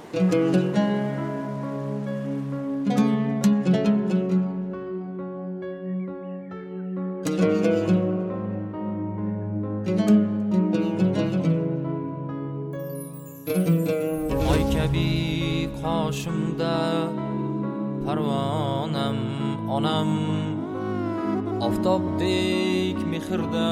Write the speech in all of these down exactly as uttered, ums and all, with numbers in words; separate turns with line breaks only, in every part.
Oy kabi qoshimda parvonam onam, oftobdek mehrda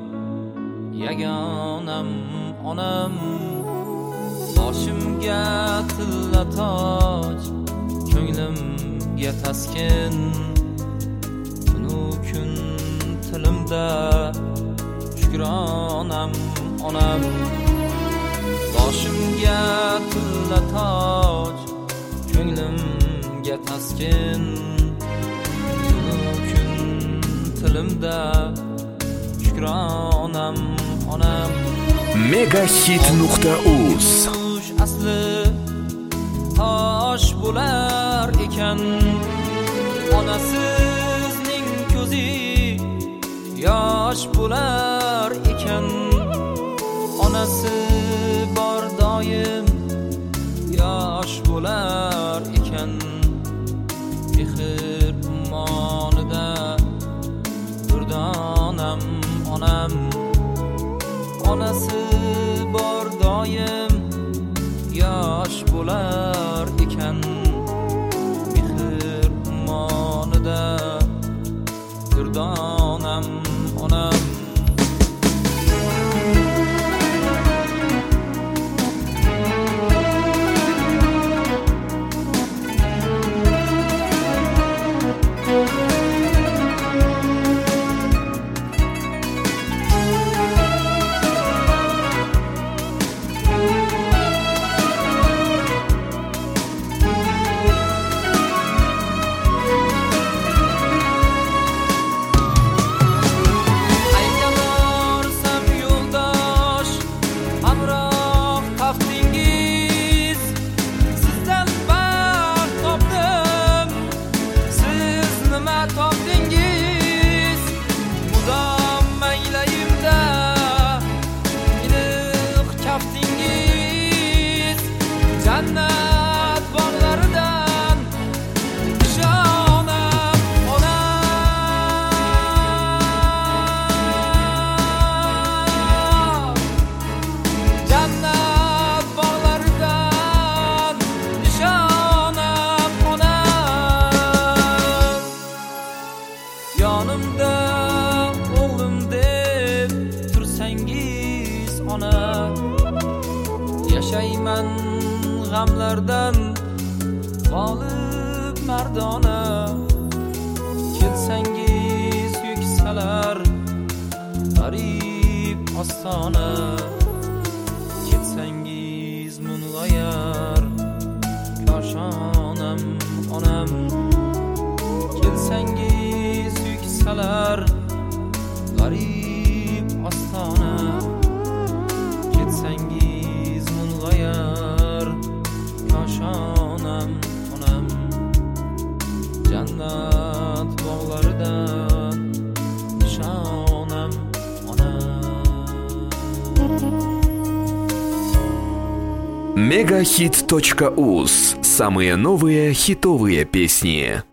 yagonam onam. Boshimga tilla toj, ko'nglimga taskin, tunu kun tilimda shukronam onam. Boshimga tilla toj, ko'nglimga taskin, tunu kun tilimda shukronam onam.
Megahit nuqta uz
Asli tosh bo'lar ekan, onasizning ko'zi yosh bo'lar ekan. Onasi bor doim yosh bo'lar ekan. Mehr ummonida durdonam onam. Onasi bor doim yosh bo'lar ekan. Mehr ummonida durdonam onam. Jannat bog'laridan nishonam onam. Jannat bog'laridan nishonam onam. Yonimda o'g'lim deb tursangiz ona, yashayman g'amlardan g'olib mardona. Kelsangiz yuksalar g'arib ostona, ketsangiz mung'ayar koshonam onam. Kelsangiz yuksalar g'arib ostona, ketsangiz mung'ayar koshonam onam. Jannat bog'laridan nishonam onam.
Megahit точка уз. Самые новые хитовые песни.